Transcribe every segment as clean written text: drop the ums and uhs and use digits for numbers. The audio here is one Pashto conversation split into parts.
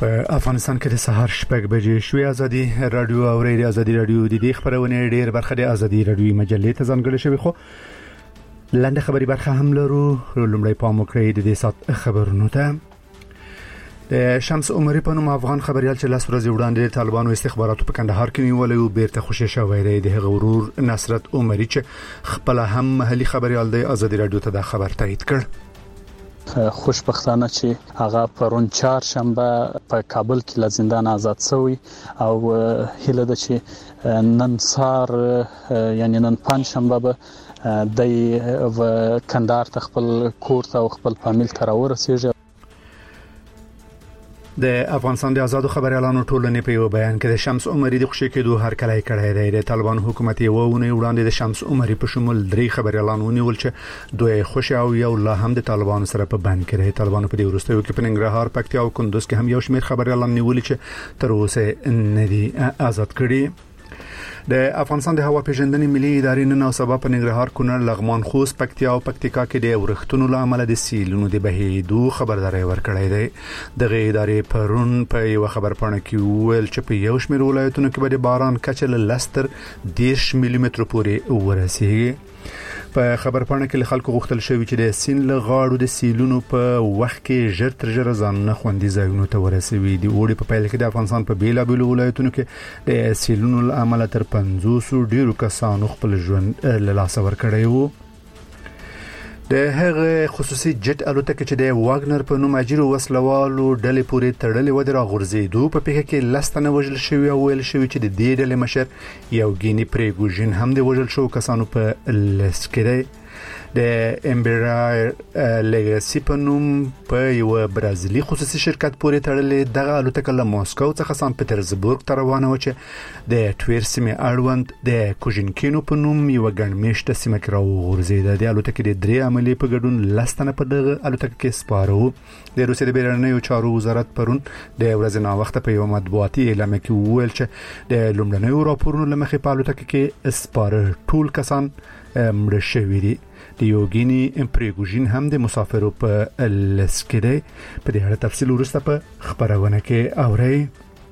په افغانستان کې د سهار 6 بجې شوې ازادي رادیو او ریډیو ازادي رادیو د دې خبرونه ډېر برخه د ازادي رادیو مجلې ته ځانګړې شوی خو لاندې خبري برخه هم لرو. لومړی پام وکړئ د دې سات خبرونو ته. د شمس عمری په نوم افغان خبريال چې لاس ورځ وړاندې طالبانو استخباراتو په کندهار کې نیولې او بیرته خوشی شوی دی. د غرور نصرت عمری چې خپل هم محلي خبريال د ازادي رادیو ته د خبر تایید کړ. خوشبختانه چې هغه پرون چهارشنبه په کابل کې له زندان آزاد شوی او هله د چې نن سار یعنی نن پنځشنبه به د کندهار ته خپل کور ته او خپل فامیل ته راورسیږي. د افغانستان د آزادو خبريالانو ټولنې په یو بیان کې د شمس عمری د خوشی کېدو هر کله کړی دی. د طالبان حکومت یو ونه وړاندې د شمس عمری په شمول 3 خبريالانو نیول چې دوی خوشی او یو لا هم د طالبانو سره په بند کې دی. طالبانو په دې وروستیو کې په ننګرهار، پکتیا او کندوز کې هم یو شمېر خبريالان نیول چې تر اوسه نه دي آزاد کړي. د افغانستان د هوا پیژندنې ملي ادارې نن او سبا په ننګرهار، کونړ، لغمان، خوست، پکتیا او پکتیکا کې د ورښتونو لامل د سیلونو د بهیدو خبرداري ورکړې ده. دغه ادارې پرون په یو خبر پاڼه کې ویل چې په یو شمېر ولایتونو کې به د باران کچه له 10 ملي متر پورې ورسیږي. په خبر پاڼه کې خلکو غوښتل شوی چې د سین له غاړو د سیلونو په وخت کې ژر تر ژره ځانونه خوندي ځایونو ته ورسوي. د اوړي په پیل کې د افغانستان په بیلابیلو ولایتونو کې د سیلونو لامل تر 500 ډیرو کسانو خپل ژوند له لاسه ورکړی وو. د هغه خصوصي جټ الوتکه چې د واګنر په نوم اجرو وسلوالو ډلې پورې تړلې و د راغورځېدو په پیښه کې لستنه وژل شوی او ویل شوی چې د دې ډلې مشر یو ګینی پریګوژن هم د وژل شو کسانو په لیست کې دی. د امبرایر لیګاسي په نوم په یو برازیلي خصوصي شرکت پورې تړلې دغه الوتکه له موسکو څخه سان پټرزبورګ ته روانه و چې د ټویر سیمه اړوند د کوژنکینو په نوم یو ګڼمېشته سیمه کې راوغورځېده. د الوتکې د 3 عملي په ګډون لستنه په دغه الوتکه کې سپارو. د روسیې د بهرنیو چارو وزارت پرون د ورځې نا وخت په یو مطبوعاتي اعلان کې ویل چې د لومړنیو راپورونو لمخې په الوتکه کې سپاره ټول کسان مړ شوي دي. د یوګینی امپریګوژن هم د مسافرو په لسکده په دې اړه تفصیل ورسته په خبرونه کې اوري.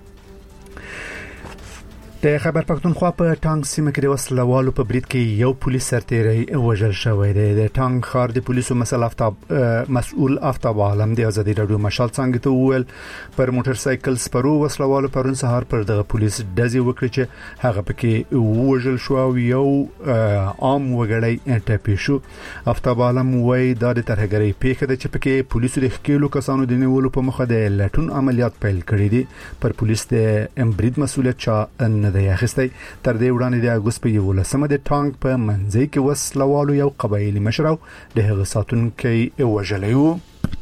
د خبر پښتونخوا په ټانګ سیمه کې د وسلوالو په برید کې یو پولیس سرتیری وژل شوی دی. د ټانګ ښار د پولیسو مسؤل آفتاب عالم د ازادي رادیو مشال څنګه ته ویل پر موټر سایکل سپرو وسلوالو پرون سهار پر دغه پولیس دزي وکړي چې هغه پکې وژل شو او یو عام وګړی ټپي شو. آفتاب عالم وایي دا د ترهګرۍ پیښه ده چې پکې پولیسو د خکېلو کسانو د نیولو په مخه د لټون عملیات پیل کړي دي. پر پولیس د برید مسؤلیت چا نه دی اخیستی. تر دې وړاندې د اګوست په 11 د ټانګ په منځي کې وسلوالو یو قبایلی مشر او د هغه ساتونکو وژلی و.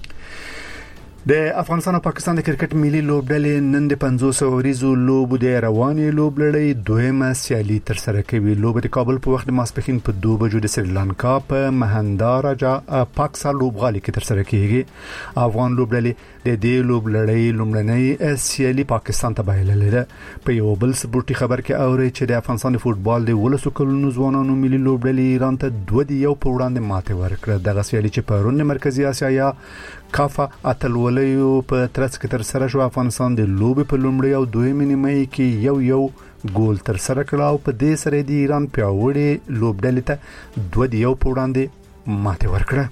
د افغانستان او پاکستان د کرکټ ملي لوبډلې نن د 500 ورځو لوبو د رواني لوبلړۍ دویمه سیالي تر سره کوي. لوب د کابل په وخت د ماسپښین په 2 بجو د سریلانکا په مهنداراجا پاکسا لوبغالي کې تر سره کیږي. افغان لوبډلې د دې لوبلړۍ لومړنۍ سیالي پاکستان ته بایللې ده. په یو بل سپورتي خبر کې اوري چې د افغانستان د فوتبال د ولسو کلونو ځوانانو ملي لوبډلې ایران ته 2-1 په وړاندې ماته ورکړه. دغه سیالي چې پرون مرکزی اسیا یا کافا اتلولیو په ترڅ کې تر سره شو. افغانستان د لوبې په لومړی او دویمه نیمه کې یو ګول تر سره کړ او په دې سره د ایران پیاوړي لوبډلې ته 2-1 په وړاندې ماته ورکړه.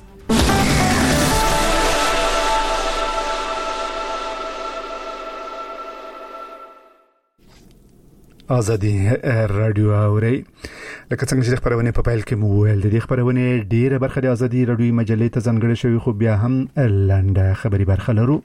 ازادي رادیو اوري. لکه څنګه چې خبرونه په پیل کې مو ویل د خبرونه ډیره برخه د ازادي رادیو مجلې ته ځانګړې شوی خو بیا هم لنډه خبري برخه لرو.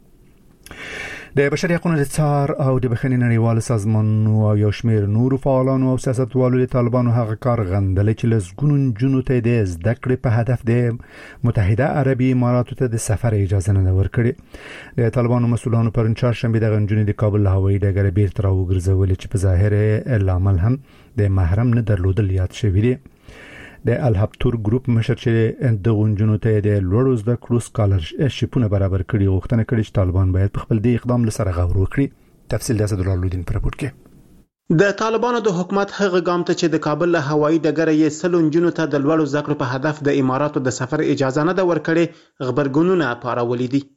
د بشري حقوقو د څار او د بخښنې نړیوال سازمان او یو شمېر نورو فعالانو او سیاستوالو د طالبانو هغه کار غندل چې لزګونو جنونو ته د زده کړې په هدف د متحده عربي اماراتو ته د سفر اجازه نه ورکړي. د طالبانو مسؤلانو پرون چهارشنبه د غنجونې د کابل هوایي ډګر بیرته راوګرځول چې په ظاهر العمل هم د محرم نه درلودل یاد شوی دی. د الهبتور ګروپ مشر چې د غونجونو ته د لوړو زده کړو سکالرشیپونه برابر کړي غوښتنه کړې چې طالبان باید په خپل د اقدام لسره غور وکړي. تفصیل د اسدالله الدین پر راپور کې. د طالبانو د حکومت هغه ګام ته چې د کابل له هوایي ډګر یې سلونجونو ته د لوړو زده کړو په هدف د اماراتو د سفر اجازه نه ده ورکړې غبرګونونه پارولې دي.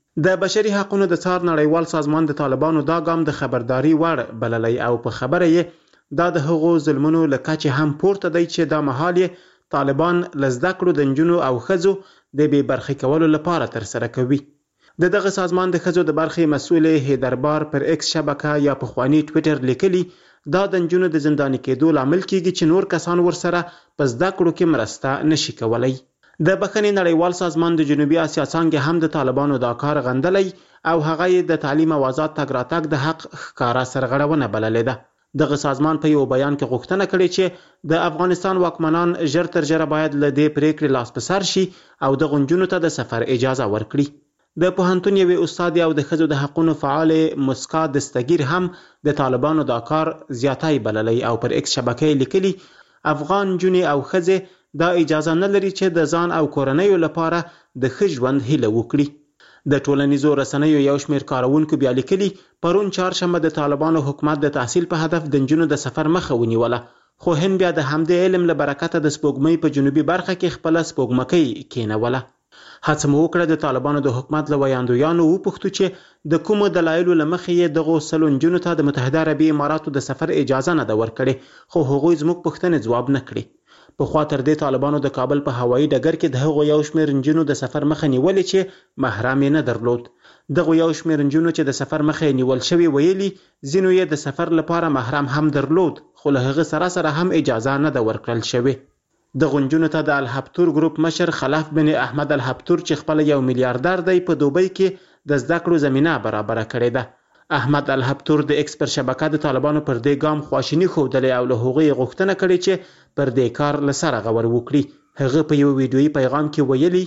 د بشري حقوقو د څار نړیوال سازمان د طالبانو دا ګام د خبرداري وړ بللی او په خبره یې دا د هغو ظلمونو له کچې هم پورته دی چې دا مهال یې طالبان له زده کړو د نجونو او ښځو د بې برخې کولو لپاره ترسره کوي. د دغه سازمان د ښځو د برخې مسؤل هیدربار پر ایکس شبکه یا پخواني ټویټر لیکلي دا د نجونو د زنداني کېدو لامل کیږي چې نور کسان ورسره په زده کړو کې مرسته نشي کولی. د بخښنې نړیوال سازمان د جنوبي اسیا څانګې هم د طالبانو دا کار غندلی او هغه یې د تعلیم او آزاد تګ راتګ د حق ښکاره سرغړونه بللې ده. دغه سازمان په یو بیان کې غوښتنه کړې چې د افغانستان واکمنان ژر تر ژره باید له دې پریکړې لاس په سر شي او د نجونو ته د سفر اجازه ورکړي. د پوهنتون یوې استاد او د ښځو د حقوقو فعال مسکا دستګیر هم د طالبانو دا کار زیاتی بللی او پر ایکس شبکه لیکلي افغان نجونې او ښځې دا اجازه نه لري چې د ځان او کورنیو لپاره د ښه ژوند هیله وکړي. د ټولنیزو رسنیو یو شمېر کارونکو بیا لیکلي پرون چهارشنبه د طالبانو حکومت د تحصیل په هدف د نجونو د سفر مخه ونیوله، خو هند بیا د همدې علم له برکته د سپوږمۍ په جنوبي برخه کې خپله سپوږمکۍ کېنوله. هڅه مو وکړه د طالبانو د حکومت له ویاندویانو وپوښتو چې د کومو دلایلو له مخې یې دغو 100 نجونو ته د متحده عربي اماراتو د سفر اجازه نه ده ورکړې، خو هغوی زموږ پوښتنې ځواب نه کړې. پخوا تر دې طالبانو د کابل په هوایي ډګر کې د هغو یو شمېر نجونو د سفر مخه نیولې چې محرم یې نه درلود. دغو یو شمېر نجونو چې د سفر مخه یې نیول شوي ویلي ځینو یې د سفر لپاره محرم هم درلود، خو له هغه سره هم اجازه نه ده ورکړل شوې. دغو نجونو ته د الحبتور ګروپ مشر خلف بن احمد الحبتور چې خپله یو میلیاردر دی په دوبۍ کې د زده کړو زمینه برابره کړې ده. احمد الحبتور د ایکس پر شبکه د طالبانو پر دې ګام خواشیني ښودلې او له هغوی غوښتنه کړې چې پر دې کار له سره غور وکړي. هغه په یو ویډیویي پیغام کې ویلي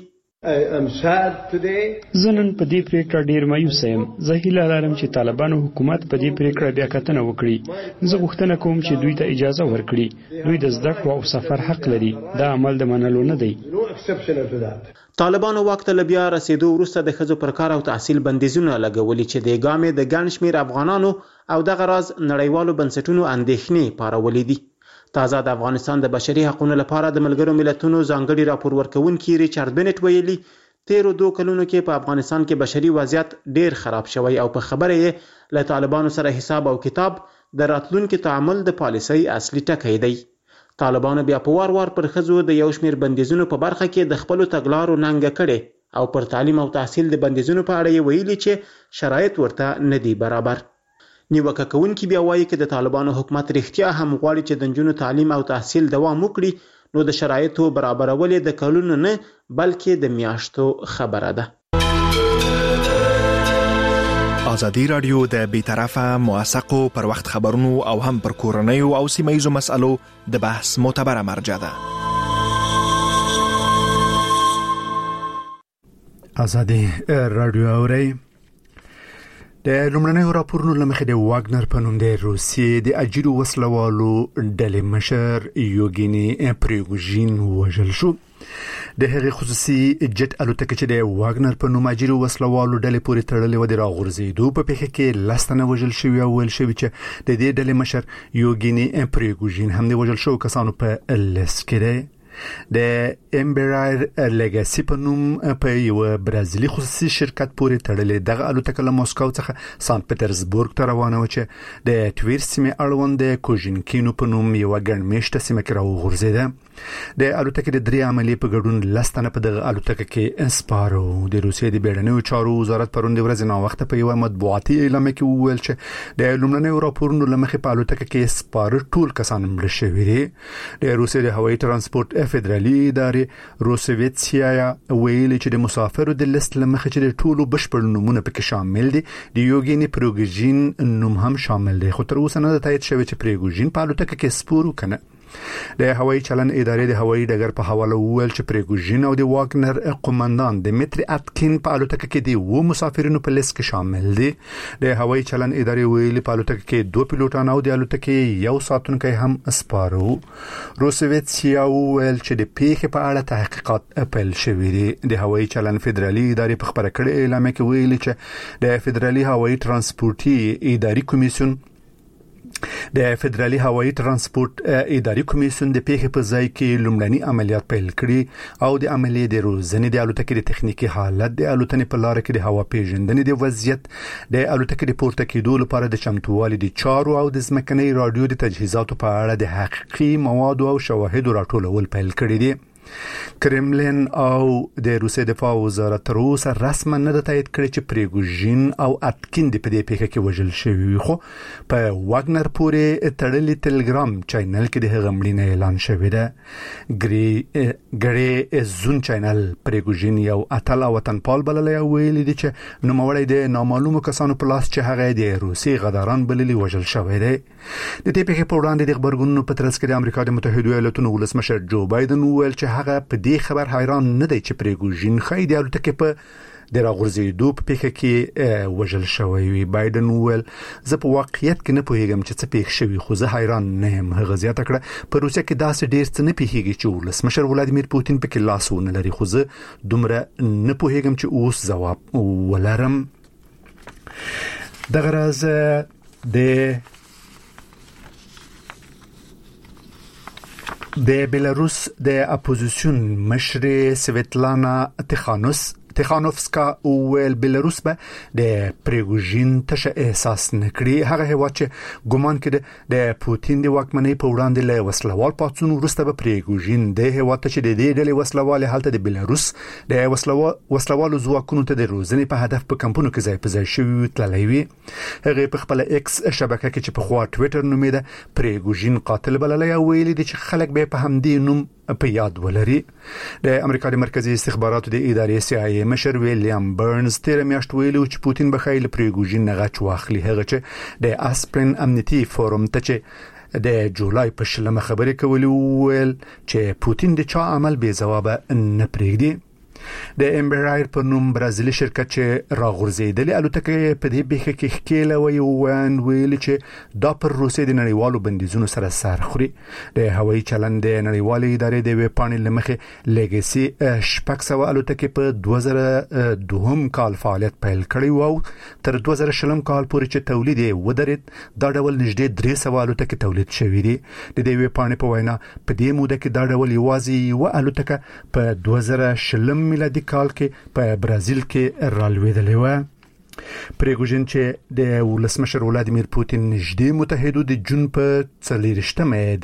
زه نن په دې پریکړه ډیر مایوس یم. زه هیله لرم چې طالبانو حکومت په دې پریکړه بیا کتنه وکړي. زه غوښتنه کوم چې دوی ته اجازه ورکړي. دوی د زده کړو او سفر حق لري. دا عمل د منلو نه دی. طالبانو واک ته له بیا رسېدو وروسته د ښځو پر کار او تحصیل بندیزونه لګولي چې د ګام یې د ګڼ شمېر افغانانو او دغه راز نړیوالو بنسټونو اندېښنې پارولې دي. تازه د افغانستان د بشري حقوقو لپاره د ملګرو ملتونو ځانګړي راپور ورکوونکي ریچارډ بنټ ویلي تیرو 2 کلونو کې په افغانستان کې بشري وضعیت ډیر خراب شوی او په خبره یې له طالبانو سره حساب او کتاب د راتلونکي تعامل د پالیسۍ اصلي ټکی دی. طالبانو بیا په وار پر ښځو د یو شمېر بندیزونو په برخه کې د خپلو تګلارو ننګه کړې او پر تعلیم او تحصیل د بندیزونو په اړه یې ویلي چې شرایط ورته نه دي برابر. نیوکه کوونکي بیا وایي که د طالبانو حکومت رښتیا هم غواړي چې د نجونو تعلیم او تحصیل دوام وکړي نو د شرایطو برابرول د کلونو نه بلکې د میاشتو خبره ده. ازادي رادیو د بیطرفه موثقو پر وخت خبرونو او هم پر کورنیو او سیمه‌ییزو مسألو د بحث معتبره مرجع ده. ازادي رادیو اوري د لومړنیو راپورونو له مخې د واګنر په نوم د روسیې د اجیرو وسلوالو ډلې مشر یوګیني پریګوژین وژل شو. د هغې خصوصي جټ الوتکه چې د واګنر په نوم اجیرو وسلوالو ډلې پورې تړلې و د راغورځېدو په پیښه کې 10 تنه وژل شوي او ویل شوي چې د دې ډلې مشر یوګیني پریګوژین هم د وژل شوو کسانو په لیست کې دی. د امبرایر لیګاسي په نوم په یو برازیلي خصوصي شرکت پورې تړلې دغه الوتکه له موسکو څخه سانت پټرزبورګ ته روانه و چې د ټویر سیمې اړوند د کوژینکینو په نوم یو ګڼمېشته سیمه کې راوغورځېده. د الوتکې د 3 عملې په ګډون 10 تنه په دغه الوتکه کې سپارو. د روسیې د بیړنیو چارو وزارت پرون د ورځې ناوخته په یو مطبوعاتي اعلان کې وویل چې د لومړنیو راپورونو له مخې په الوتکه کې سپاره ټول کسان مړه شوي دي. د روسیې د هوایي ترانسپورت فدرالي ادارې روسویتسیا ویلي چې د مسافرو د لیست لمخې چې د ټولو بشپړ نومونه پکې شامل دي د یوګیني پریګوژین نوم هم شامل دی، خو تر اوسه نه تایید شوی چې پریګوژین په الوتکه کې سپور وکنه. د هوایي چلن ادارې د هوایي ډګر په حواله وویل چې پریګوژین او د واګنر قومندان دمیتری اتکین په الوتکه کې د 2 مسافرینو په لیست کې شامل دي. د هوایي چلن ادارې ویلي په الوتکه کې 2 پیلوټان او د الوتکې یو ساتونکی هم سپارو. روسویتسیا ویل چې د پیښې په اړه تحقیقات پیل شوي دي. د هوایي چلن فدرالي ادارې په خبره کړې اعلامیه کې ویلي چې د فدرالي هوایي ترانسپورتي اداري کمیسیون د فدرالي هوایي ترانسپورت اداري کمیسیون د پیښې په ځای کې لومړني عملیات پیل کړي او د عملیې د روزنې د الوتکې د تخنیکی حالت د الوتنې په لار کې د هوا پیژندنې د وضعیت د الوتکې د پورته کېدو لپاره د چمتووالي د چارو او د ځمکني رادیو د تجهیزاتو په اړه د حقیقي موادو او شواهدو راټولول پیل کړي دي. کرملین او د روسیې دفاع وزارت تر اوسه رسما نه تایید کړی چې پریګوژین او اتکین د پدې پیښه کې وژل شوی خو په واګنر پورې تړلې ټلګرام چینل کې د غمړینې اعلان شوی دی. ګری زون چینل پریګوژین یو اتل او وطنپال بللی ویل دي چې نوموړی د نامعلومو کسانو په لاس چې هغه د روسیې غداران بللی وژل شوی دی. د دې پیښې په وړاندې د خبرګونونو په ترڅ کې د امریکا د متحده ایالاتونو ولسمشر جو بایدن ویل چې هغه په دې خبر حیران نه دی چې پریګوژین خې د الوتکې په د راغورځېدو په پیښه کې وژل شوی وي. بایدن ویل زه په واقعیت کې نه پوهیږم چې څه پیښ شوی خو زه حیران نه یم. هغه زیاته کړه په روسیه کې داسې ډیر څه نه پیښیږي چې ولسمشر ولادیمیر پوتین پکې لاس ونه لري خو زه دومره نه پوهیږم چې اوس ځواب ولرم. دغه راز د بیلاروس د اپوزیسیون مشر سویتلانا تخانوفسکا ویل بیلاروس به د پریګوژین تشه احساس نکړي. هغه هیواد چې ګومان کړي د پوتین د واکمنۍ په وړاندې له وسلوال پاتون وروسته به پریګوژین د هیواد چې د دې ډلې وسلوال هلته د بیلاروس د وسلوالو ځواکونو ته د روزنې په هدف په کمپونو کې ځای په ځای شوی تللی وي. هغه په خپل ایکس شبکه کې چې په خوا ټوئیټر نومیده پریګوژین قاتل بللی ویل دي چې خلک به په همدې نوم په یاد ولري. د امریکا د مرکزی استخباراتو د ادارې CIA مشر ویلیام برنز تیر میاشت ویلو چې پوتین به خیل پریګوژین نه غچ واخلي. هغه چې د اسپرین امنیتي فورم ته چې د جولای په شلمه خبرې کولې ویل چې پوتین د چا عمل بې ځواب نه پرېږدي. د امبرایر په نوم برازیلي شرکت چې راغورځېدلې الوتکه په دې پیښه کې ښکېله ویل چې دا پر روسیې د نړیوالو بندیزونو سره سر خوري. د هوایي چلند د نړیوالې ادارې د ویب پاڼې له مخې لیګسي 600 الوتکې په 2002 کال فعالیت پیل کړی او تر 2020 کال پورې چې تولید یې ودرېد دا ډول نږدې 300 الوتکې تولید شوې دي. د دې ویب پاڼې په وینا په دې موده کې دا ډول یوازې یو الوتکه په 2020 میلادي کال کې په برازیل کې رالوېدلې و. پریګوژین چې د ولسمشر ولادیمیر پوتین نږدې متحدو د جون په 24مه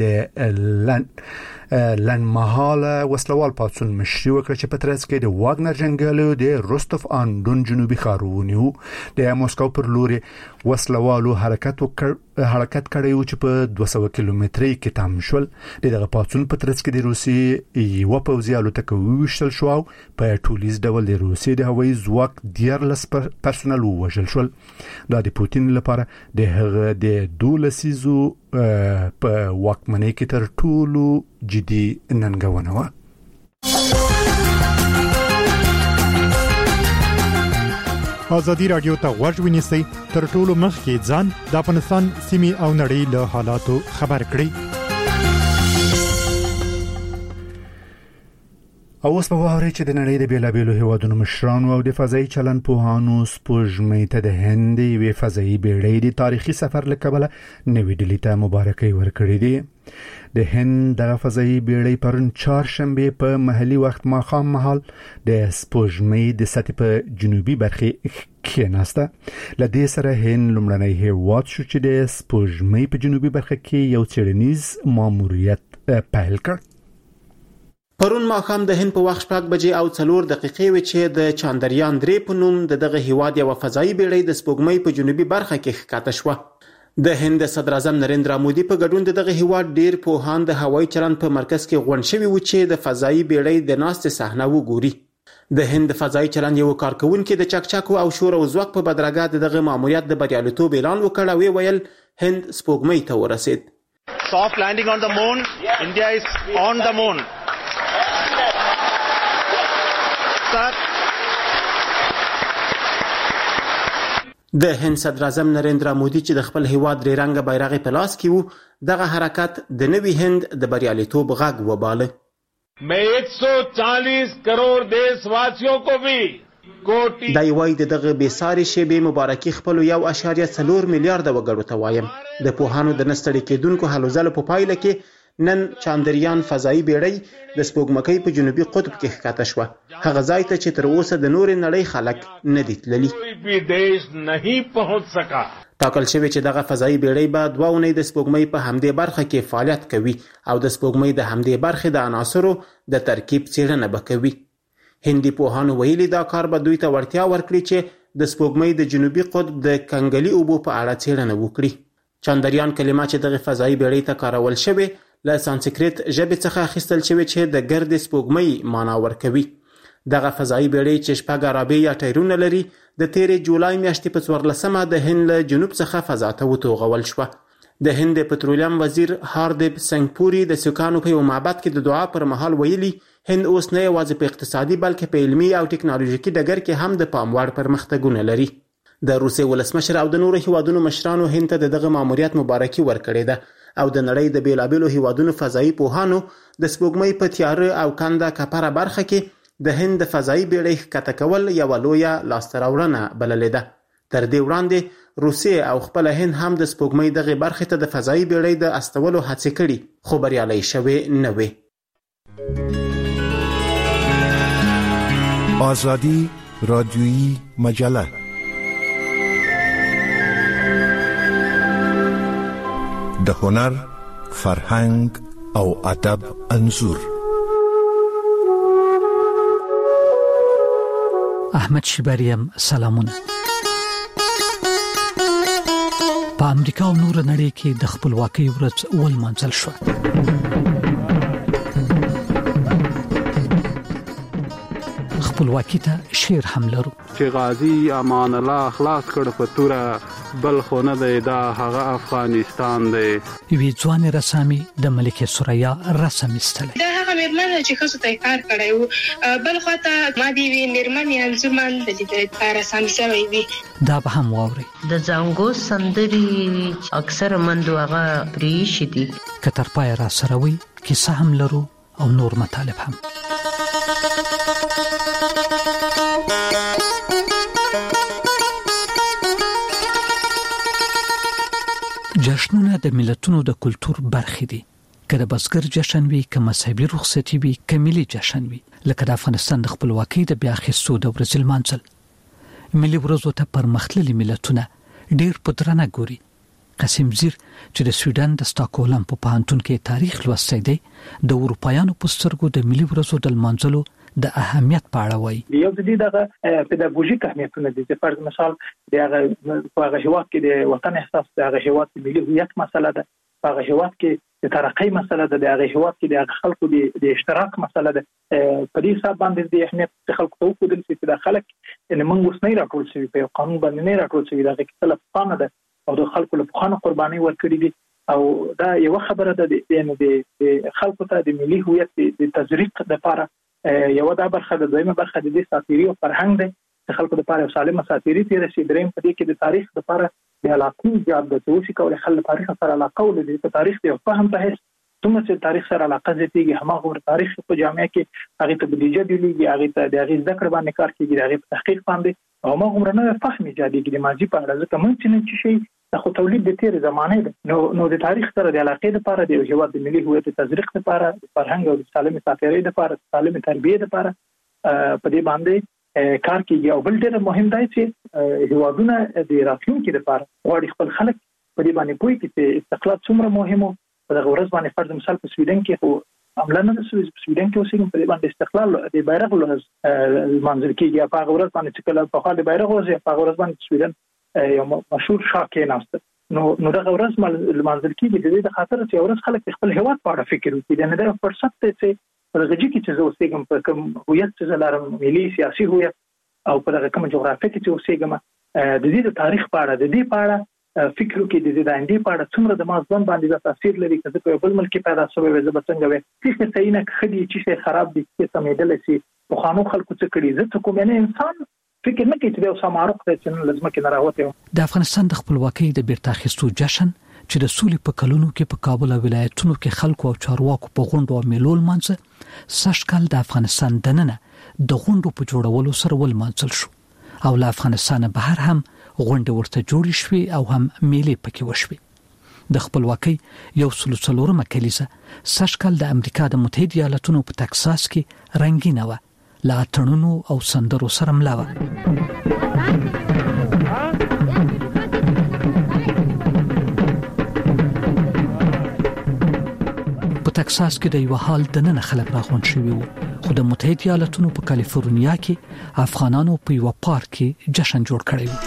د لنمحاله وسلوال پاتون مشري وکړه چې په ترڅ کې د واګنر جنګیالو د روستوف آن دون جنوبي ښار ونیو. د موسکو پر لوري وسلوالو حرکت کړی و چې په 200 کیلومتري کې تام شول. دغه پاتون په ترڅ کې د روسي یو پوځي الوتکه وشتل شو او په ټولیز ډول د روسي د هوایي ځواک 14 پرسونل وژل شول. دا د پوتین لپاره د هغه د 12 په واکمنۍ کې تر ټولو جدي ننګونه و. ازادي رادیو ته غوږ ونیسئ تر ټولو مخکې ځان د افغانستان سیمې او نړۍ له حالاتو خبر کړئ. او اوس په واره چې د نړۍ د بیلابیلو هیوادونو مشرانو او د فضایي چلند پوهانو سپوږمۍ ته د هند یوې فضایي بیړۍ د تاریخي سفر له کبله نوې ډیلي ته مبارکي ورکړې دي. د هند د فضایي بیړۍ پرون چهارشنبه په محلي وخت ماښام مهال د سپوږمۍ د سطح په جنوبي برخه کېناسته. لدې سره هند لومړنی هیواد شو چې د سپوږمۍ په جنوبي برخه کې یو څېړنیز ماموریت پیل کړ. پرون ماښام د هند په وخت 6 بجې او 4 دقیقې و چې د چاندریان 3 په نوم دغه هیواد یو فضایي بیړۍ د سپوږمۍ په جنوبي برخه کې ښکته شوه. د هند صدر اعظم نریندرا مودي په ګډون دغه هیواد ډیر پوهان د هوایي چلند په مرکز کې غونډ شوي و چې د فضایي بیړۍ د ناستې صحنه وګوري. د هند فضایي چلند یو کارکونکي د چکچکو او شور او ځواک په بدرګه دغه ماموریت د بریالیتوب اعلان وکړ او ویل هند سپوږمۍ ته ورسید. Soft landing on the moon. India is on the moon. د هند صدر اعظم نریندرا مودي چې د خپل هیواد درې رنګه بیرغ په لاس کې وو دغه حرکت د نوي هند د بریالیتوب غږ وباله. मैं 140 करोड़ देशवासियों को भी دا یوای دغه بې ساري شیبې مبارکي خپل 1.4 میلیارډ وګړو ته وایم. د پوهانو د نستړي کېدونکو هلو ځلو په پایله کې نن چاندریان فضایي بیړۍ د سپوږمکۍ په جنوبي قطب کې ښکته شوه، هغه ځای ته چې تر اوسه د نورې نړۍ خلک نه دي تللي. ټاکل شوی چې دغه فضایي بیړۍ به 2 اونۍ د سپوږمۍ په همدې برخه کې فعالیت کوي او د سپوږمۍ د همدې برخې د عناصرو د ترکیب څېړنه به کوي. هندي پوهانو ویلي دا کار به دوی ته وړتیا ورکړي چې د سپوږمۍ د جنوبي قطب د کنګلي اوبو په اړه څېړنه وکړي. چاندریان کلمه چې دغه فضایي بیړۍ ته کارول شوې له سانسکریت ژبې څخه اخیستل شوې چې د ګرد سپوږمۍ معنا ورکوي. دغه فضایي بیړۍ چې 6 رابع یا ټایرونه لري د تیرې جولای میاشتې په 14مه د هند له جنوب څخه فضا ته وتوغول شوه. د هند پټرولیم وزیر هاردیپ سنگپوري د سکانو په یو معبد کې د دعا پر مهال ویلي هند اوس نه یوازې په اقتصادي بلکې په علمي او ټکنالوژیکي ډګر کې هم د پام وړ پرمختګونه لري. د روسیې ولسمشر او د نورو هیوادونو مشرانو هند ته دغه ماموریت مبارکي ورکړې ده او د نړۍ د بیلابیلو هیوادونو فضایي پوهانو د سپوږمۍ په تیاره او کنده کپره برخه کې د هند د فضایي بیړۍ ښکته کول یوه لویه لاسته راوړنه بللې ده. تر دې وړاندې روسیې او خپل هند هم د سپوږمۍ دغه برخې ته د فضایي بیړۍ د استولو هڅې کړي خو بریالۍ شوې نه وې. آزادی رادیویی مجله د هنر، فرهنګ او ادب انځور. احمد شیباریم سلامونه. په امریکا او نور نړۍ کې د خپلواکۍ ورځ ولمانځل شوه. خپلواکۍ ته شعر هم لرو چې غازی امان الله خلاص کړ په توره بل خو نه دی دا هغه افغانستان دی. وی ځوان رسامي د ملکه سوریا رسم استله دا هغه مېرمن چې خاصه ته کار کړی وو بل خو ته ما دی وی مېرمن انځمن د دې کار رسم شوی وي. دا به هم واوري د زنګو سندري اکثر مندو هغه پریش دي کتر پای را سروي کیسه هم لرو او نور مطالب هم. جشنونه د ملتونو د کلچر برخې دي. کله بزګر جشن وي، که مذهبي رخصتي وي، که ملي جشن وي، لکه د افغانستان د خپلواکۍ د بیا اخیستو د ورځې لمانځل. ملي ورځو ته پرمختللي ملتونه ډېر په درنه ګوري. قاسم زیر چې د سویډن د سټاکهولم په پوهنتون کې تاریخ لوستی دی د اروپایانو په سترګو د ملي ورځو د لمانځلو د اهمیت په اړه وایي. یو د دې دغه پیداګوژیک اهمیتونه دي. فرض مثال د هغه هیواد کې د وطن احساس، د هغه هیواد د ملي هویت مسله ده، په هغه هیواد کې د ترقۍ مسله ده، د هغه هیواد کې د خلکو د اشتراک مسله ده. په دې حساب باندې د اهمیت خلکو ته وښودل شي چې د خلک ان موږ اوس نه راټول شوي په قانون باندې نه راټول شوي، دغه کې څه لپاره ده او د خلکو لپاره قرباني ورکړي دي. او دا یو خبره ده د خلکو ته د ملي هویت د تزریق لپاره یو دا برخه د دویمه برخه د دې ساتيري او فرهنګ ده چې خلکو لپاره سالمه ساتيري تیر شي. دریم په دې کې د تاریخ لپاره د علاقې ایجاد د توشي کول خلک تاریخ سره علاقه ولري. په تاریخ دی فهم ته هیڅ څومره چې تاریخ سره علاقه زیاتېږي هماغه تاریخ په جامعه کې هغه ته بودیجه دیږي، هغه ته د هغه ذکر باندې کار کیږي، هغه په تحقیق باندې او هغه نه فهم ایجادېږي د ماضي په اړه. ځکه مونږ چې شي د خو تولید د تیر زمانه ده نو د تاریخ سره د علاقې لپاره د هیواد د ملي هویت تزریق لپاره، د فرهنګ او د سالمه ساتيري لپاره، د سالمه تربیه لپاره په دې باندې کار کیږي. او بل ډېر مهم دی چې هیوادونه د راتلونکي لپاره غواړي خپل خلک په دې باندې پوي چې استقلال څومره مهمه. په دغه ورځ باندې فرض مثال په سویډن کې خو عملاً د سویډن کې اوسېږي په دې باندې استقلال د بیرغ ورځ منځل کیږي. په هغه ورځ باندې چې کله په خاله بیرغ ورځ په هغه ورځ باندې سویډن یو مشهور شاکې ناست نو دغه ورځ منځل کیږي د دې خاطر چې ورځ خلک خپل هیواد په اړه فکر وکړي. دا نه د فرصت ته چې ورغږی کې چې اوسېږم په کوم هویت چې لرم، ملي سیاسي هویت او په دغه کوم جغرافیه کې چې اوسېږم د دې تاریخ په اړه د دې په اړه فکر وکړي. د دې د اندې په اړه څومره د مازبن باندې تاثیر لري چې په بل ملک پیدا شوی وي زه څنګه وي چې څنګه خدي چې خراب دي چې سمېدل شي په خانو خلکو څخه کړي. زه کوم نه انسان فکر نه کوي چې یو سمارق دی چې لازم کې نه راوته. د افغانستان د خپلواکۍ د بیرته اخیستو جشن چې د سولې په کلونو کې په کابل او ولایتونو کې خلکو او چارواکو په غونډو او میلو لمانځه، سږکال د افغانستان دننه د غونډو په جوړولو سره ولمانځل شو او له افغانستان بهر هم غونډې ورته جوړې شوې او هم میلې پکې وشوې. د خپلواکۍ 104مه کلیزه سږکال د امریکا د متحده ایالاتونو په تکساس کې رنگینه و لا تړونو او سندرو سره ملا و. په تکساس کې د یو حال د نن خلک راغون شوی وو خو د متحده ایالاتونو په کالیفورنیا کې افغانانو په یو پارک کې جشن جوړ کړی و.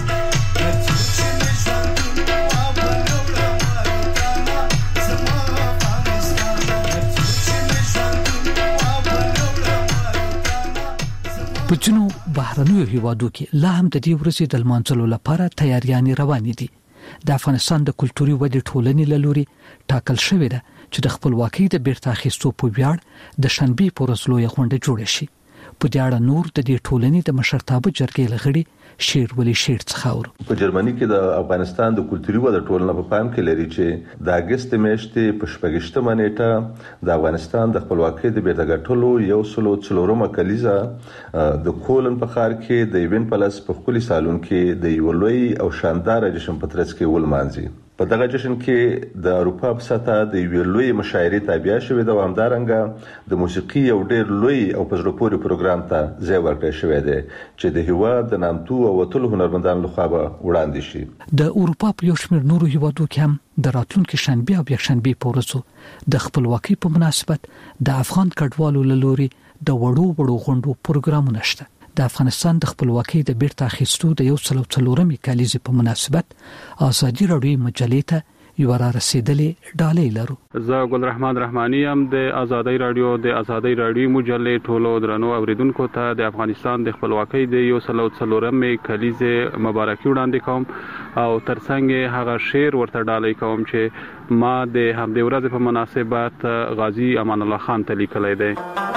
په ځینو بهرنیو هیوادو کې لا هم د دې ورځې د لمانځلو لپاره تیاریانې روانې دي. د افغانستان د کلتوري ودې ټولنې له لوري ټاکل شوې ده چې د خپلواکۍ د بیرته اخیستو په ویاړ د شنبې په ورځ لویه غونډه جوړه شي. په دې اړه نور د دې ټولنې د مشرتابه جرګې لغړي شیر ولی شیر څخه اور. په جرمني کې د افغانستان د کلتوري ودې ټولنه په پام کې لري چې د اگست میاشتې په 14مه نیټه د افغانستان د خپلواکۍ د بیرته ګټلو 104مه کلیزه د کولن په ښار کې د ایونت پلس په خولي سالون کې د یو لوی او شاندار جشن په ترڅ کې ولمانځي. په دغه جشن کې د اروپا په سطح د یو لوی مشاعرې تابع شوې ده او همدارنګه د موسیقي یو ډېر لوی او په زړه پورې پروګرام ته ځای ورکړل شوی دی چې د هیواد د نامتو او وتلو هنرمندانو لخوا به وړاندې شي. د اروپا په یو شمېر نورو هیوادو کې هم د راتلونکي شنبه او یکشنبه په ورځو د خپلواکۍ په مناسبت د افغان کډوالو له لوري د وړو غونډو پروګرامونه شته. د افغانستان د خپلواکۍ د بیرته اخیستو د 104مې کلیزې په مناسبت ازادي راډیو مجلې ته یو را رسیدلې ډالۍ لرو. زه ګل رحمان رحماني هم د ازادي راډیو مجلې ټولو درنو اوریدونکو ته د افغانستان د خپلواکۍ د 104مې کلیزې مبارکي وړاندې کوم او ترڅنګ هغه شعر ورته ډالۍ کوم چې ما د همدې ورځې په مناسبت غازی امان الله خان ته لیکلی دی.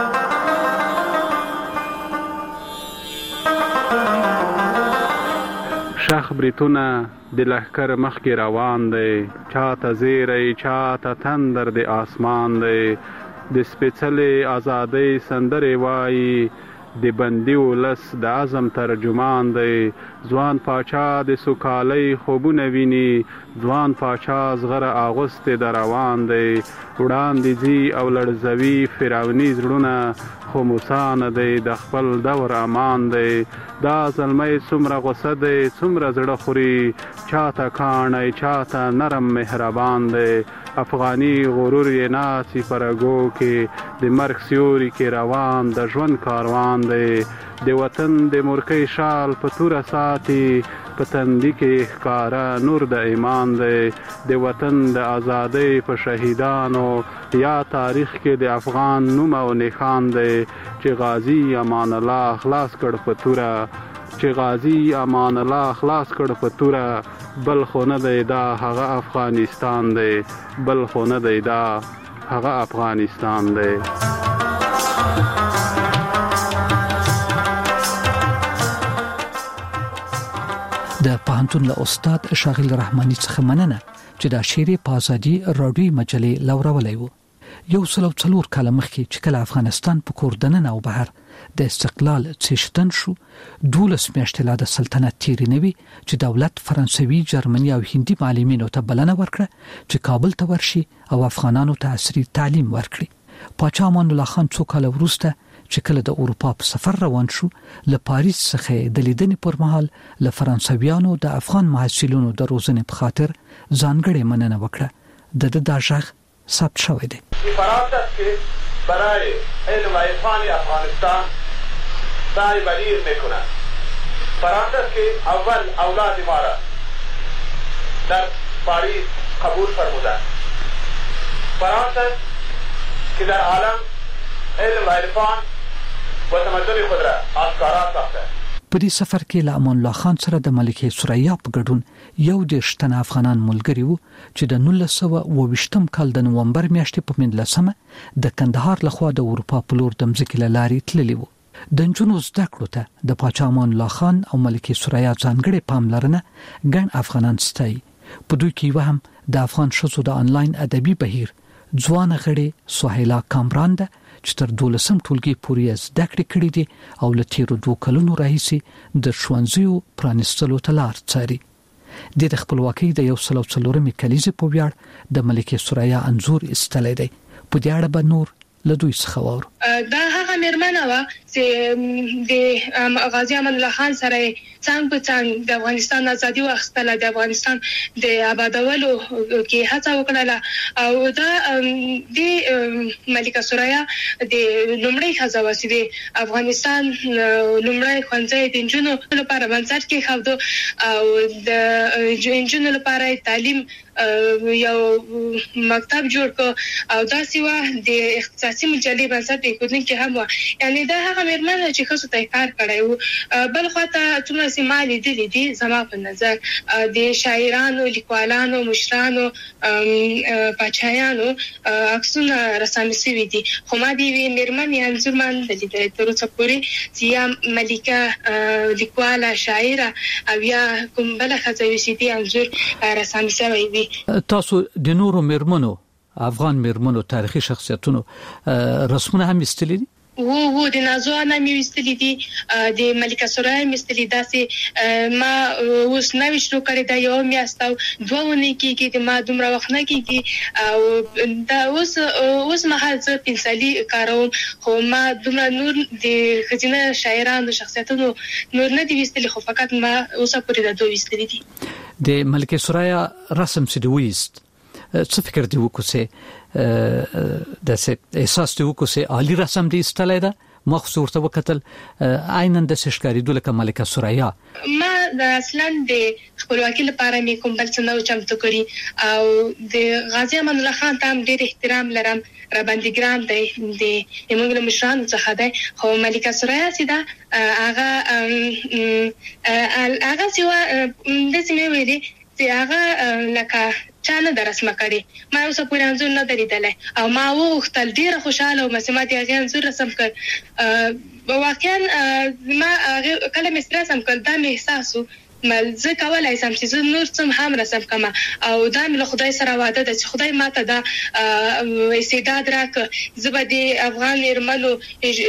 شخ بریتونه د لښکر مخ کې روان دی چاته زیری چاته تندر د آسمان دی د سپېڅلې ازادۍ سندرې وایي د بندي ولس د عزم ترجمان دی ځوان پاچا د سوکالۍ خوبونه ویني ځوان پاچا زغره اغوستې د روان دی وړاندې ځي او لړزوي فرعوني زړونه خو موسی نه دی د خپل دور امان دی دا زلمی څومره غوسه دی څومره زړه خوري چاته کاڼی چاته نرم مهربان دی افغاني غرور یې ناڅي پرګو کې د مرګ سیوري کې روان د ژوند کاروان دی د وطن د مورکۍ شال په توره ساتي په تندي کې ښکاره نور د ایمان دی د وطن د ازادۍ په شهیدانو یا تاریخ کې د افغان نوم او نښان دی چې غازی امان الله خلاص کړ په توره بل خو نه دی دا هغه افغانستان دی د پوهنتون له استاد شاغل رحماني څخه مننه چې دا شعر په ازادي راډیو مجلې لورولای وو. 104 کال مخکې چې کله افغانستان په کوردنن او بهر د استقلال څښتن شو 12 میاشتې لا د سلطنت تیری نوي چې دولت فرانسوي جرمني او هندي معلمینو ته بلنه ورکړه چې کابل ته ورشي او افغانانو ته عصري تعلیم ورکړي. پاچا امان الله خان څو کال وروسته چې کله د اروپا په سفر روان شو له پاریس څخه د لیدنې پر مهال له فرانسویانو د افغان محصلینو د روزنې په خاطر ځانګړې مننه وکړه. د داژغ ثبت شوی دی. فرانسه که برای علم و عرفان افغانستان سعی بلیغ میکنند. فرانسه که اول اولاد ما را در پاریس قبول فرمودند. فرانسه که در عالم علم و عرفان و تمدن خود را آشکارا ساخته. په دې سفر کې له امان الله خان سره د ملکه ثریا په ګډون 11 تنه افغانان ملګري وو چې د 1922 کال د نومبر میاشتې په 19 د کندهار لخوا د اروپا په لور د مځکې لارې تللی وو. د نجونو زده کړو ته د پاچا امان الله خان او ملکه ثریا ځانګړې پاملرنه ګڼ افغانان ستایي. په دوی کې هم د افغان ښځو د انلاین ادبي بهیر ځوان غړي سهیلا کامران ده چې تر 12م ټولګي پورې زده کړې کړې دي او له تیرو 2 کلونو راهیسې د ښوونځیو پرانیستلو ته لار څاري. د خپلواکۍ د 104مې کلیزې په ویاړ د ملکه سوریا انزور استلې دی. په دې اړه به نور له دوی څخه واورو. دا هغه مېرمنه وه چې د غازي امان الله خان سره څنګه په څنګه د افغانستان ازادي واخیستله، د افغانستان د آبادولو کې هڅه وکړه او دا د ملکه سوریا د لومړی ښځه وه چې د افغانستان لومړی ښوونځی د نجونو لپاره بنسټ کېښود او د نجونو لپاره تعلیم یو مکتب جوړ کړ او داسې وه د اختصاصي مجلې بنسټ ایښودونکې هم وه. یعنې دا هغه مېرمنه چې ښځو ته یې کار کړی و. بل خواته څومره چې ما لیدلي دي زما په نظر د شاعرانو، لیکوالانو، مشرانو، پاچایانو عکسونه رسامي شوي دي، خو ما د یوې مېرمنې انځور ما نه دی لیدلی تر اوسه پورې چې یا ملکه لیکواله شاعره او یا کوم بله ښځه وي چې دې انځور رسامي شوی وي. تاسو د نورو مېرمنو، افغان مېرمنو تاریخي شخصیتونو رسمونه هم ایستلي دي؟ و د نازو انا مې وستلې دي، د ملکه سوریا مې وستلې. داسې ما اوس نوې شروع کړې ده، یو میاشت او 2 ونې کېږي د ما دومره وخت نه کېږي او دا اوس مهال زه پنسلي کاروم، خو ما دومره نور د ښځینه شاعرانو شخصیتونو نور نه دي وستلي، خو فقط ما اوسه پورې د 2 وستلې دي. د ملکه سوریا رسم چې دی ویست څه فکر دی وکړو چې د احساس دی وکړو چې عالی رسم دی استلای ده؟ ما خو ورته وکتل عیناً د ښکاریدو لکه ملکه سوریا. ما د اصلاً د خپلواکۍ لپاره مې کوم بل څه نه چمتو کړي او د غازي امان الله خان ته هم ډېر احترام لرم، راباندې ګران دی، د موږ له مشرانو څخه دی. خو ملکه سوریا چې ده هغه چې وه داسې مې ویلي چې هغه لکه چا نه ده رسمه کړې. ما اوسه پورې انځور نه دی لیدلی او ما وغوښتل، ډېره خوشحاله وم چې ما د هغې انځور رسم کړ. واقعا ما کله مې رسم کړ دا مې احساس و زه کولای شم چې زه نور څه هم رسم کړم او دا مې له خدای سره وعده ده چې خدای ماته دا استعداد راکړه، زه به د افغان مېرمنو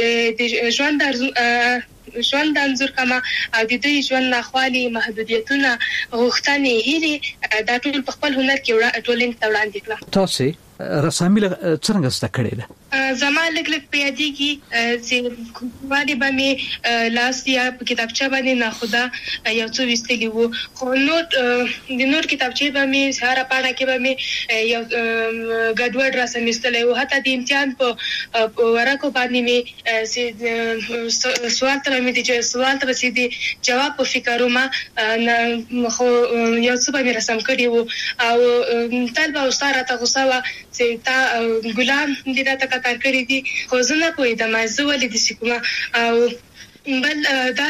د ژوند انځور کما او د دوی ژوند ناخوالي، محدودیتونه، غوښتنې، هیلې دا ټول په خپل هنر کې ټولنې ته وړاندې کړم. تاسو رسامي څنګه زده کړې ده؟ زما لږ په یادېږي چې وادي به مې لاس یا په کتابچه باندې ناخوده یو څه ویستلي وو، خو د نور کتابچې به مې هره پاڼه کې به مې یو ګډوډ رسم ایستلی وو. حتی د امتحان په ورقو باندې مې سوال ته به چې د جواب په فکر وم، خو یو څه به مې رسم کړي وو او تل به استاد راته غوسه وه چې تا ګلان دې راته کتار کړي دي، خو زه نه پوهېدم زه ولې داسې کومه. او بل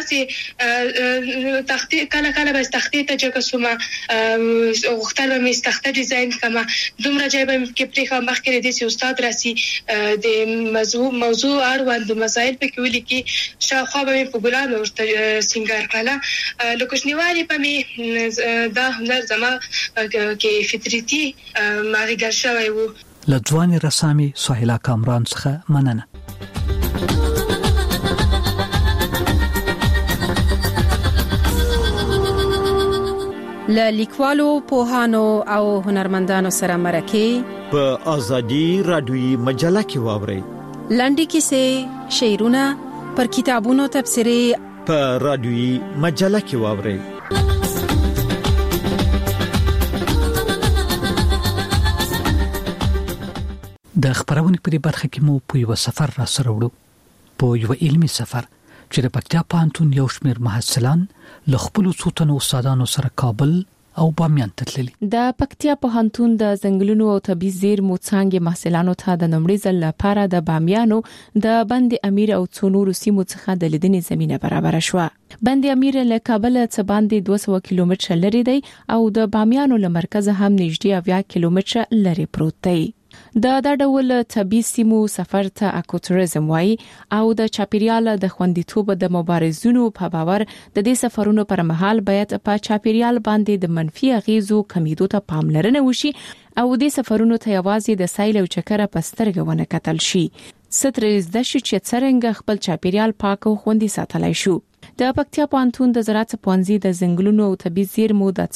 داسې تختې کله کله به تختې ته جګه شومه، غوښتل به مې تخته ډیزاین کړمه، دومره ځای به مې کې پرېښه مخکې له دې چې استاد راسي د موضوع اړوند مسایل پکې ولیکي، شاوخوا به مې په ګلانو ورته سینګار کړله. له کوچنیوالي به مې دا هنر زما کې فطرتي ماغېږر شوی و. له ځوانې رسامي سهیلا کامران څخه مننه. له لیکوالو، پوهانو او هنرمندانو سره مرکه په ازادي رادیوي مجله کې واورئ. لنډې کیسې، شعرونه، پر کتابونو تبصرې په رادیوي مجله کې واورئ. د خبرونې په برخه کې مو په یو سفر را سره وړو، په یو علمي سفر چې د پکتیا پوهنتون یو شمېر محصلان له خپلو څو تنو استادانو سره کابل او بامیان ته تللي. د پکتیا پوهنتون د ځنګلونو او طبي زیرمو څانګې محصلانو ته د نمړي ځل لپاره د بامیانو د بند امیر او څو نورو سیمو څخه د لیدنې زمينه برابر شوه. بند امیر له کابل څخه باندې 200 کیلومتره لري دی او د بامیانو له مرکز هم نږدې 20 کیلومتره لري پروت دی. دا ډول طبي سیمو سفر ته اکوټوریزم وایي او د چاپیریال د خوندیتوب د مبارزونو په باور د دې سفرونو پر مهال باید په چاپیریال باندې د منفي اغیزو کمیدو ته پاملرنه وشي او د سفرونو ته یوازې د سایل او چکر په سترګه ونه کتل شي. سترز د شي چې څنګه خپل چاپیریال پاک او خوندي ساتلای شو. د پکتیا پوهنتون د زراعت پوهنځي د ځنګلونو او طبي زیرمو د